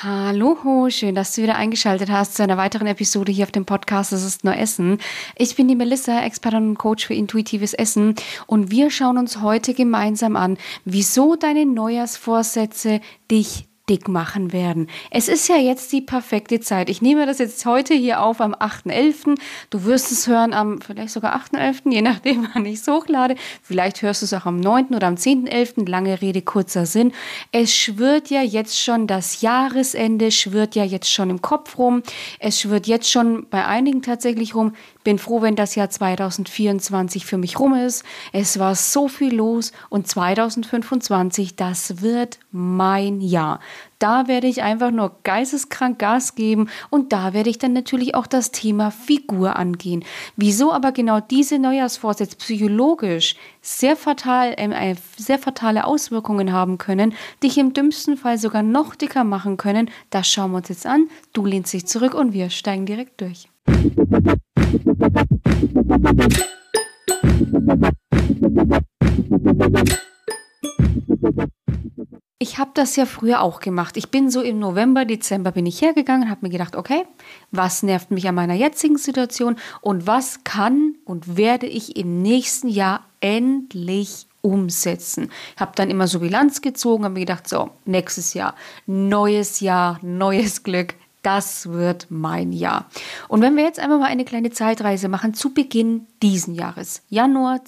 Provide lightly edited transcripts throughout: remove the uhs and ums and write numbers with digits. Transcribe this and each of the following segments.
Hallo, schön, dass du wieder eingeschaltet hast zu einer weiteren Episode hier auf dem Podcast Das ist nur Essen. Ich bin die Melissa, Expertin und Coach für intuitives Essen und wir schauen uns heute gemeinsam an, wieso deine Neujahrsvorsätze dich dick machen werden. Es ist ja jetzt die perfekte Zeit. Ich nehme das jetzt heute hier auf am 8.11. Du wirst es hören am vielleicht sogar 8.11., je nachdem, wann ich es hochlade. Vielleicht hörst du es auch am 9. oder am 10.11. Lange Rede, kurzer Sinn. Es schwirrt ja jetzt schon das Jahresende, schwirrt ja jetzt schon im Kopf rum. Es schwirrt jetzt schon bei einigen tatsächlich rum. Bin froh, wenn das Jahr 2024 für mich rum ist. Es war so viel los und 2025, das wird mein Jahr. Da werde ich einfach nur geisteskrank Gas geben und da werde ich dann natürlich auch das Thema Figur angehen. Wieso aber genau diese Neujahrsvorsätze psychologisch sehr fatale Auswirkungen haben können, dich im dümmsten Fall sogar noch dicker machen können, das schauen wir uns jetzt an. Du lehnst dich zurück und wir steigen direkt durch. Ich habe das ja früher auch gemacht. Ich bin so im November, Dezember bin ich hergegangen und habe mir gedacht, okay, was nervt mich an meiner jetzigen Situation und was kann und werde ich im nächsten Jahr endlich umsetzen. Ich habe dann immer so Bilanz gezogen, habe mir gedacht, so, nächstes Jahr, neues Glück. Das wird mein Jahr. Und wenn wir jetzt einfach mal eine kleine Zeitreise machen zu Beginn diesen Jahres, Januar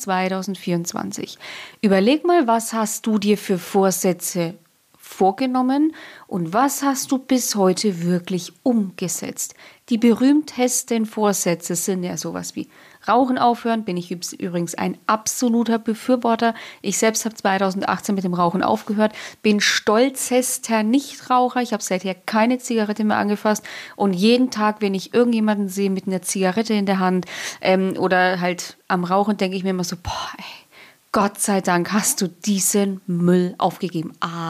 2024. Überleg mal, was hast du dir für Vorsätze vorgenommen und was hast du bis heute wirklich umgesetzt? Die berühmtesten Vorsätze sind ja sowas wie Rauchen aufhören, bin ich übrigens ein absoluter Befürworter. Ich selbst habe 2018 mit dem Rauchen aufgehört, bin stolzester Nichtraucher. Ich habe seither keine Zigarette mehr angefasst und jeden Tag, wenn ich irgendjemanden sehe mit einer Zigarette in der Hand oder halt am Rauchen, denke ich mir immer so, boah, ey, Gott sei Dank hast du diesen Müll aufgegeben.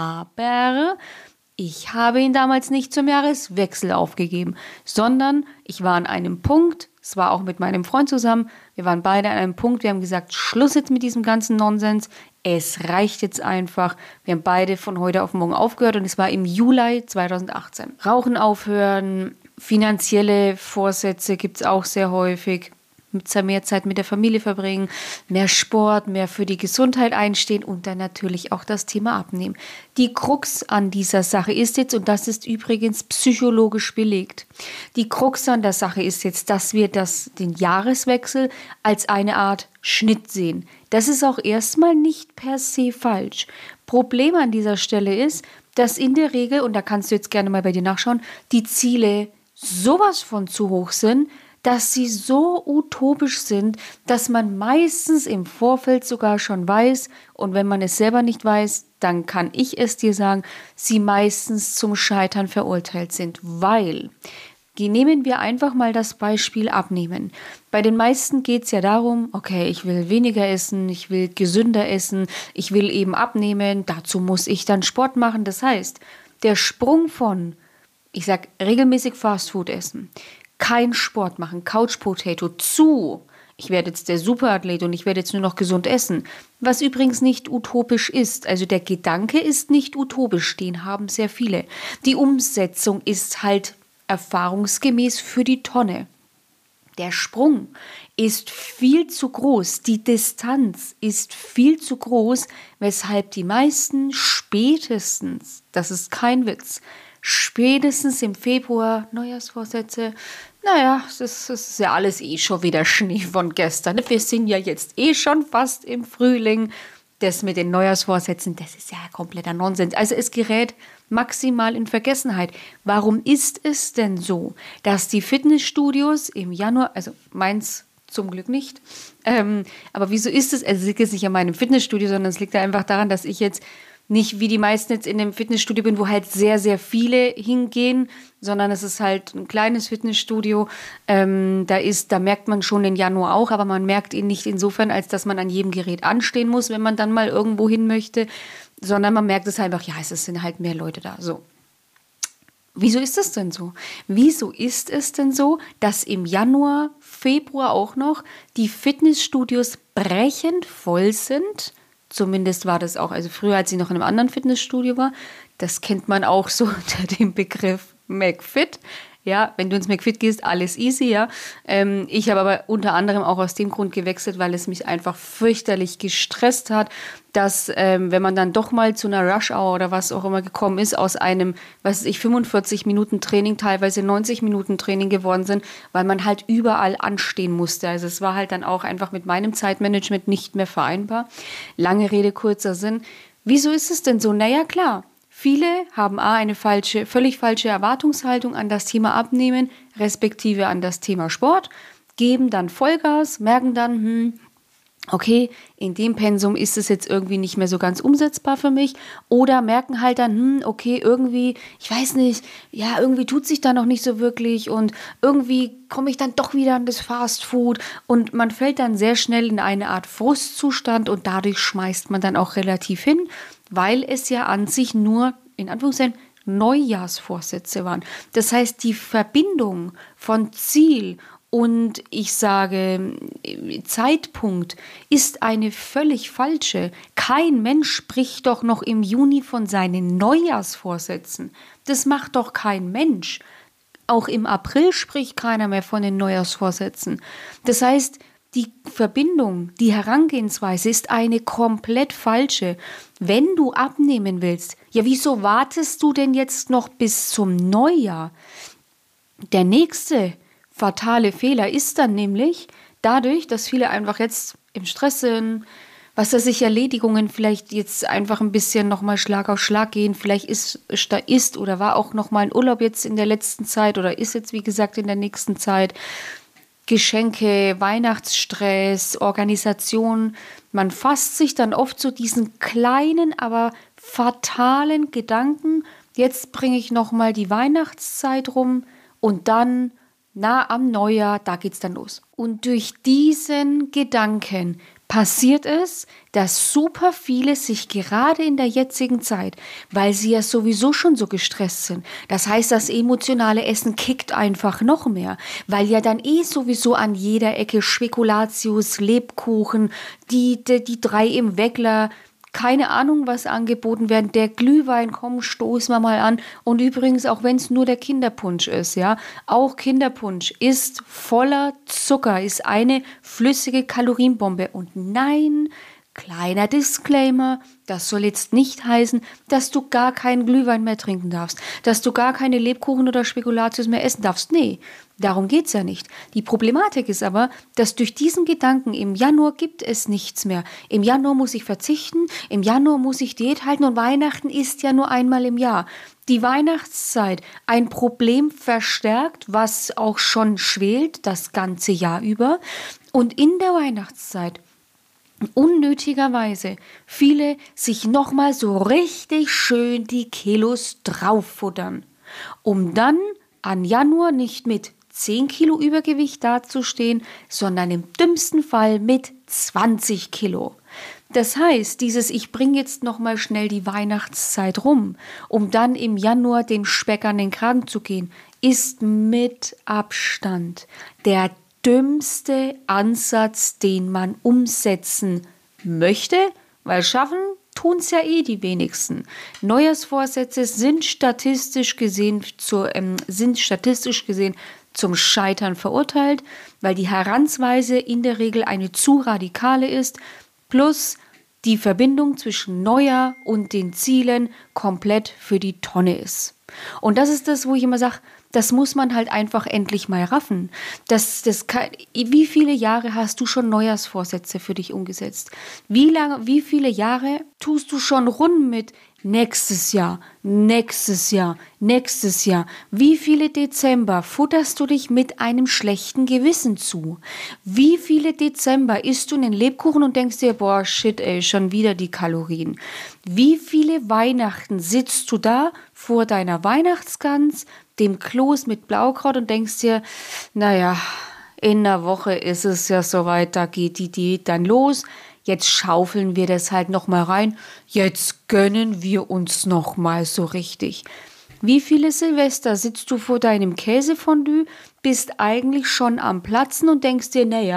Aber ich habe ihn damals nicht zum Jahreswechsel aufgegeben, sondern ich war an einem Punkt, es war auch mit meinem Freund zusammen, wir waren beide an einem Punkt, wir haben gesagt, Schluss jetzt mit diesem ganzen Nonsens, es reicht jetzt einfach. Wir haben beide von heute auf morgen aufgehört und es war im Juli 2018. Rauchen aufhören, finanzielle Vorsätze gibt es auch sehr häufig. Mehr Zeit mit der Familie verbringen, mehr Sport, mehr für die Gesundheit einstehen und dann natürlich auch das Thema Abnehmen. Die Krux an dieser Sache ist jetzt, und das ist übrigens psychologisch belegt, die Krux an der Sache ist jetzt, dass wir den Jahreswechsel als eine Art Schnitt sehen. Das ist auch erstmal nicht per se falsch. Problem an dieser Stelle ist, dass in der Regel, und da kannst du jetzt gerne mal bei dir nachschauen, die Ziele sowas von zu hoch sind, dass sie so utopisch sind, dass man meistens im Vorfeld sogar schon weiß, und wenn man es selber nicht weiß, dann kann ich es dir sagen, sie meistens zum Scheitern verurteilt sind, weil, nehmen wir einfach mal das Beispiel Abnehmen. Bei den meisten geht es ja darum, okay, ich will weniger essen, ich will gesünder essen, ich will eben abnehmen, dazu muss ich dann Sport machen. Das heißt, der Sprung von, ich sag regelmäßig Fastfood essen, kein Sport machen, Couch Potato zu, ich werde jetzt der Superathlet und ich werde jetzt nur noch gesund essen, was übrigens nicht utopisch ist. Also der Gedanke ist nicht utopisch, den haben sehr viele. Die Umsetzung ist halt erfahrungsgemäß für die Tonne. Der Sprung ist viel zu groß, die Distanz ist viel zu groß, weshalb die meisten spätestens, das ist kein Witz, spätestens im Februar, Neujahrsvorsätze, naja, das ist ja alles schon wieder Schnee von gestern. Wir sind ja jetzt schon fast im Frühling. Das mit den Neujahrsvorsätzen, das ist ja kompletter Nonsens. Also es gerät maximal in Vergessenheit. Warum ist es denn so, dass die Fitnessstudios im Januar, also meins zum Glück nicht, aber wieso ist es, also es liegt jetzt nicht an meinem Fitnessstudio, sondern es liegt da einfach daran, dass ich jetzt nicht wie die meisten jetzt in einem Fitnessstudio bin, wo halt sehr, sehr viele hingehen, sondern es ist halt ein kleines Fitnessstudio. Da merkt man schon den Januar auch, aber man merkt ihn nicht insofern, als dass man an jedem Gerät anstehen muss, wenn man dann mal irgendwo hin möchte, sondern man merkt es einfach, ja, es sind halt mehr Leute da. So. Wieso ist es denn so? Wieso ist es denn so, dass im Januar, Februar auch noch die Fitnessstudios brechend voll sind? Zumindest war das auch, also früher, als ich noch in einem anderen Fitnessstudio war, Das kennt man auch so unter dem Begriff McFit. Ja, wenn du ins McFit gehst, alles easy, ja. Ich habe aber unter anderem auch aus dem Grund gewechselt, weil es mich einfach fürchterlich gestresst hat, dass wenn man dann doch mal zu einer Rush-Hour oder was auch immer gekommen ist, aus einem, 45 Minuten Training, teilweise 90 Minuten Training geworden sind, weil man halt überall anstehen musste. Also es war halt dann auch einfach mit meinem Zeitmanagement nicht mehr vereinbar. Lange Rede, kurzer Sinn. Wieso ist es denn so? Naja, klar. Viele haben eine völlig falsche Erwartungshaltung an das Thema Abnehmen, respektive an das Thema Sport, geben dann Vollgas, merken dann, okay, in dem Pensum ist es jetzt irgendwie nicht mehr so ganz umsetzbar für mich, oder merken halt dann, okay, irgendwie, ich weiß nicht, ja, irgendwie tut sich da noch nicht so wirklich und irgendwie komme ich dann doch wieder an das Fastfood und man fällt dann sehr schnell in eine Art Frustzustand und dadurch schmeißt man dann auch relativ hin, weil es ja an sich nur, in Anführungszeichen, Neujahrsvorsätze waren. Das heißt, die Verbindung von Ziel und ich sage Zeitpunkt ist eine völlig falsche. Kein Mensch spricht doch noch im Juni von seinen Neujahrsvorsätzen. Das macht doch kein Mensch. Auch im April spricht keiner mehr von den Neujahrsvorsätzen. Das heißt, die Verbindung, die Herangehensweise ist eine komplett falsche. Wenn du abnehmen willst, ja, wieso wartest du denn jetzt noch bis zum Neujahr? Der nächste fatale Fehler ist dann nämlich dadurch, dass viele einfach jetzt im Stress sind, was weiß ich, Erledigungen vielleicht jetzt einfach ein bisschen nochmal Schlag auf Schlag gehen. Vielleicht ist oder war auch nochmal ein Urlaub jetzt in der letzten Zeit oder ist jetzt, wie gesagt, in der nächsten Zeit. Geschenke, Weihnachtsstress, Organisation. Man fasst sich dann oft so diesen kleinen, aber fatalen Gedanken, jetzt bringe ich nochmal die Weihnachtszeit rum und dann, am Neujahr, da geht's dann los. Und durch diesen Gedanken passiert es, dass super viele sich gerade in der jetzigen Zeit, weil sie ja sowieso schon so gestresst sind, das heißt, das emotionale Essen kickt einfach noch mehr, weil ja dann sowieso an jeder Ecke Spekulatius, Lebkuchen, die 3 im Weckler, keine Ahnung, was angeboten werden. Der Glühwein, komm, stoßen wir mal an. Und übrigens, auch wenn es nur der Kinderpunsch ist, ja, auch Kinderpunsch ist voller Zucker, ist eine flüssige Kalorienbombe. Und nein, kleiner Disclaimer, das soll jetzt nicht heißen, dass du gar keinen Glühwein mehr trinken darfst, dass du gar keine Lebkuchen oder Spekulatius mehr essen darfst. Nee, darum geht's ja nicht. Die Problematik ist aber, dass durch diesen Gedanken im Januar gibt es nichts mehr. Im Januar muss ich verzichten, im Januar muss ich Diät halten und Weihnachten ist ja nur einmal im Jahr. Die Weihnachtszeit, ein Problem verstärkt, was auch schon schwelt das ganze Jahr über. Und in der Weihnachtszeit unnötigerweise viele sich nochmal so richtig schön die Kilos drauffuttern, um dann an Januar nicht mit 10 Kilo Übergewicht dazustehen, sondern im dümmsten Fall mit 20 Kilo. Das heißt, ich bringe jetzt nochmal schnell die Weihnachtszeit rum, um dann im Januar den Speck an den Kragen zu gehen, ist mit Abstand der dümmste Ansatz, den man umsetzen möchte, weil schaffen tun es ja die wenigsten. Neujahrsvorsätze sind statistisch gesehen zum Scheitern verurteilt, weil die Herangehensweise in der Regel eine zu radikale ist, plus die Verbindung zwischen Neujahr und den Zielen komplett für die Tonne ist. Und das ist das, wo ich immer sage, das muss man halt einfach endlich mal raffen. Wie viele Jahre hast du schon Neujahrsvorsätze für dich umgesetzt? Wie viele Jahre tust du schon rund mit nächstes Jahr, nächstes Jahr, nächstes Jahr? Wie viele Dezember futterst du dich mit einem schlechten Gewissen zu? Wie viele Dezember isst du einen Lebkuchen und denkst dir, boah, shit, ey, schon wieder die Kalorien? Wie viele Weihnachten sitzt du da vor deiner Weihnachtsgans, dem Kloß mit Blaukraut und denkst dir, naja, in einer Woche ist es ja soweit, da geht die Diät dann los. Jetzt schaufeln wir das halt nochmal rein. Jetzt gönnen wir uns nochmal so richtig. Wie viele Silvester sitzt du vor deinem Käsefondue, bist eigentlich schon am Platzen und denkst dir, naja,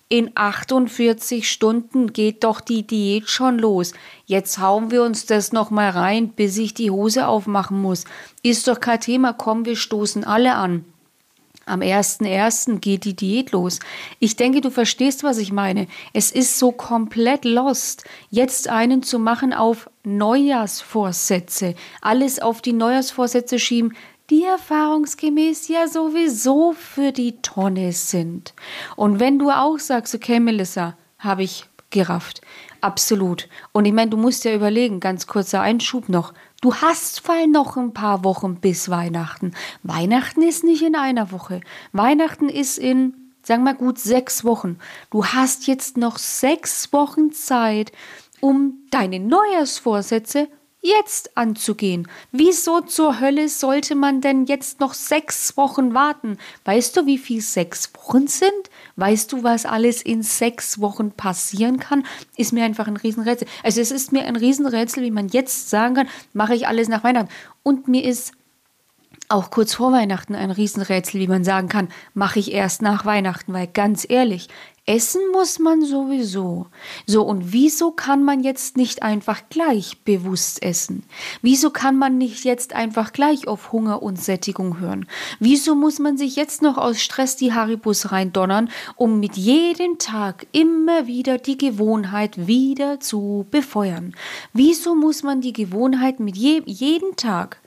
In 48 Stunden geht doch die Diät schon los. Jetzt hauen wir uns das nochmal rein, bis ich die Hose aufmachen muss. Ist doch kein Thema, komm, wir stoßen alle an. Am 1.1. geht die Diät los. Ich denke, du verstehst, was ich meine. Es ist so komplett lost, jetzt einen zu machen auf Neujahrsvorsätze. Alles auf die Neujahrsvorsätze schieben, die erfahrungsgemäß ja sowieso für die Tonne sind. Und wenn du auch sagst, okay, Melissa, habe ich gerafft. Absolut. Und ich meine, du musst ja überlegen, ganz kurzer Einschub noch, du hast voll noch ein paar Wochen bis Weihnachten. Weihnachten ist nicht in einer Woche. Weihnachten ist in, sagen wir mal gut, 6 Wochen. Du hast jetzt noch 6 Wochen Zeit, um deine Neujahrsvorsätze jetzt anzugehen. Wieso zur Hölle sollte man denn jetzt noch 6 Wochen warten? Weißt du, wie viel 6 Wochen sind? Weißt du, was alles in 6 Wochen passieren kann? Ist mir einfach ein Riesenrätsel. Also es ist mir ein Riesenrätsel, wie man jetzt sagen kann, mache ich alles nach Weihnachten. Und mir ist auch kurz vor Weihnachten ein Riesenrätsel, wie man sagen kann, mache ich erst nach Weihnachten, weil ganz ehrlich, essen muss man sowieso. So, und wieso kann man jetzt nicht einfach gleich bewusst essen? Wieso kann man nicht jetzt einfach gleich auf Hunger und Sättigung hören? Wieso muss man sich jetzt noch aus Stress die Haribus reindonnern, um mit jedem Tag immer wieder die Gewohnheit wieder zu befeuern? Wieso muss man die Gewohnheit mit jeden Tag,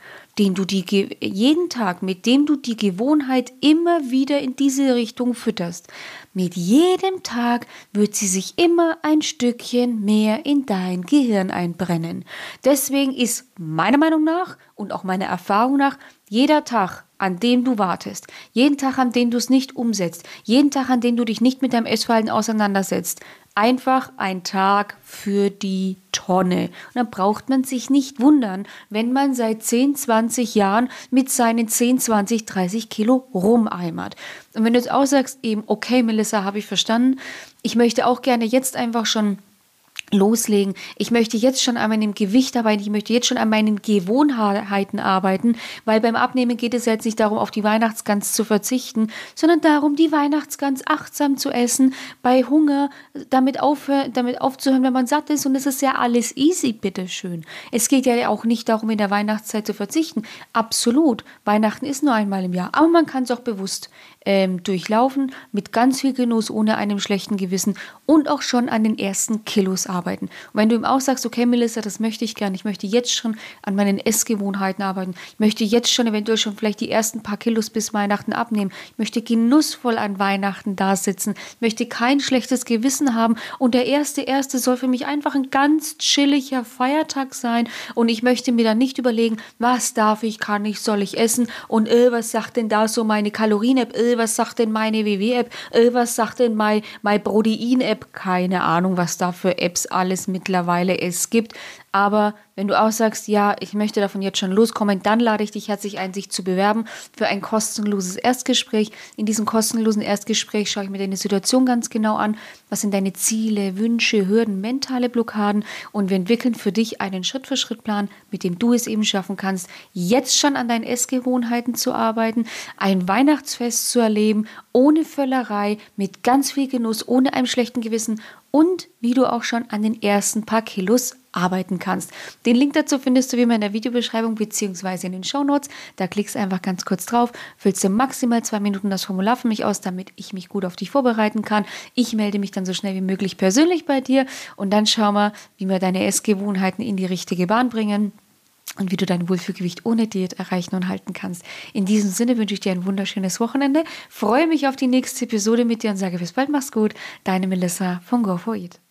mit dem du die Gewohnheit immer wieder in diese Richtung fütterst, mit jedem Tag wird sie sich immer ein Stückchen mehr in dein Gehirn einbrennen. Deswegen ist meiner Meinung nach und auch meiner Erfahrung nach jeder Tag, an dem du wartest, jeden Tag, an dem du es nicht umsetzt, jeden Tag, an dem du dich nicht mit deinem Essverhalten auseinandersetzt, einfach ein Tag für die Tonne. Und dann braucht man sich nicht wundern, wenn man seit 10, 20 Jahren mit seinen 10, 20, 30 Kilo rumeimert. Und wenn du jetzt auch sagst, eben, okay, Melissa, habe ich verstanden, ich möchte auch gerne jetzt einfach schon loslegen. Ich möchte jetzt schon an meinem Gewicht arbeiten, ich möchte jetzt schon an meinen Gewohnheiten arbeiten, weil beim Abnehmen geht es jetzt nicht darum, auf die Weihnachtsgans zu verzichten, sondern darum, die Weihnachtsgans achtsam zu essen, bei Hunger damit aufzuhören, wenn man satt ist, und es ist ja alles easy, bitteschön. Es geht ja auch nicht darum, in der Weihnachtszeit zu verzichten. Absolut. Weihnachten ist nur einmal im Jahr, aber man kann es auch bewusst durchlaufen, mit ganz viel Genuss, ohne einem schlechten Gewissen und auch schon an den ersten Kilos arbeiten. Und wenn du ihm auch sagst, okay, Melissa, das möchte ich gerne, ich möchte jetzt schon an meinen Essgewohnheiten arbeiten, ich möchte jetzt schon eventuell schon vielleicht die ersten paar Kilos bis Weihnachten abnehmen, ich möchte genussvoll an Weihnachten da sitzen, ich möchte kein schlechtes Gewissen haben, und der erste soll für mich einfach ein ganz chilliger Feiertag sein, und ich möchte mir dann nicht überlegen, was darf ich, kann ich, soll ich essen, und was sagt denn da so meine Kalorien-App, was sagt denn meine WW-App, was sagt denn meine Protein-App, keine Ahnung, was da für Apps alles mittlerweile es gibt. Aber wenn du auch sagst, ja, ich möchte davon jetzt schon loskommen, dann lade ich dich herzlich ein, sich zu bewerben für ein kostenloses Erstgespräch. In diesem kostenlosen Erstgespräch schaue ich mir deine Situation ganz genau an. Was sind deine Ziele, Wünsche, Hürden, mentale Blockaden? Und wir entwickeln für dich einen Schritt-für-Schritt-Plan, mit dem du es eben schaffen kannst, jetzt schon an deinen Essgewohnheiten zu arbeiten, ein Weihnachtsfest zu erleben, ohne Völlerei, mit ganz viel Genuss, ohne einem schlechten Gewissen, und wie du auch schon an den ersten paar Kilos arbeiten kannst. Den Link dazu findest du wie immer in der Videobeschreibung bzw. in den Shownotes. Da klickst du einfach ganz kurz drauf, füllst du maximal 2 Minuten das Formular für mich aus, damit ich mich gut auf dich vorbereiten kann. Ich melde mich dann so schnell wie möglich persönlich bei dir, und dann schauen wir, wie wir deine Essgewohnheiten in die richtige Bahn bringen und wie du dein Wohlfühlgewicht ohne Diät erreichen und halten kannst. In diesem Sinne wünsche ich dir ein wunderschönes Wochenende, freue mich auf die nächste Episode mit dir und sage bis bald, mach's gut, deine Melissa von Go4Eat.